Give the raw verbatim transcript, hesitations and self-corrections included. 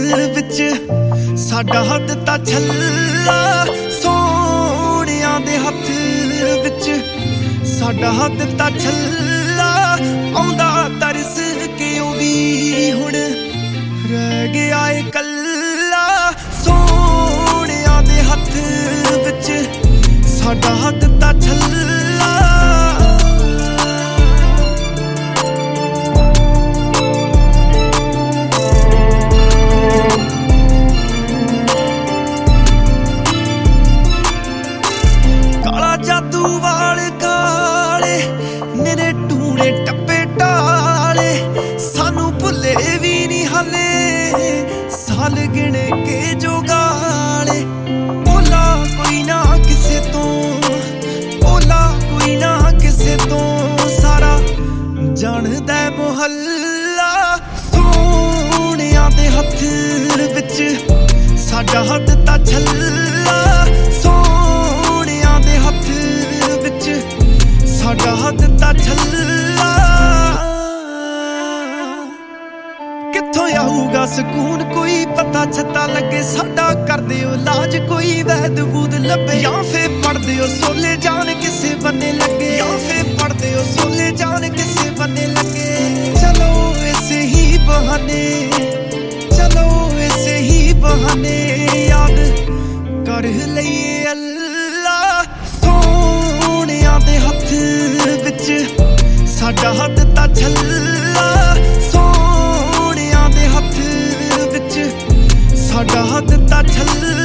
विच साडा हद ता छल्ला सोहणियां दे हत्थ विच साडा हद ता छल्ला आउंदा तरस के ओ वी हुण रह गया ए कल्ला सोहणियां दे हत्थ विच साडा हद ता छल्ला जादू वाल काले मेरे टूने टप्पे टाले सानू भुले भी नहीं हाले साल गिने के जो गाले बोला कोई ना किसे तो बोला कोई ना किसे तो सारा जानदा मुहल्ला सोहणियां दे हत्थ विच साडा हद ता छल्ला साडा हद ता छल्ला कित्थों आऊगा सकून कोई पता छता लगे साडा कर दिओ लाज कोई वैद वूद लभे या फिर पढ़ दिओ सोले जान किसे बने लगे या फिर पढ़ दिओ सोले जान किसे बने लगे चलो ऐसे ही बहाने चलो ऐसे ही बहाने याद कर लइए अल्लाह सोहणियां दे हत्थ विच साडा हद ता छल्ला सोहणियां दे हत्थ विच साडा हद ता छल्ला।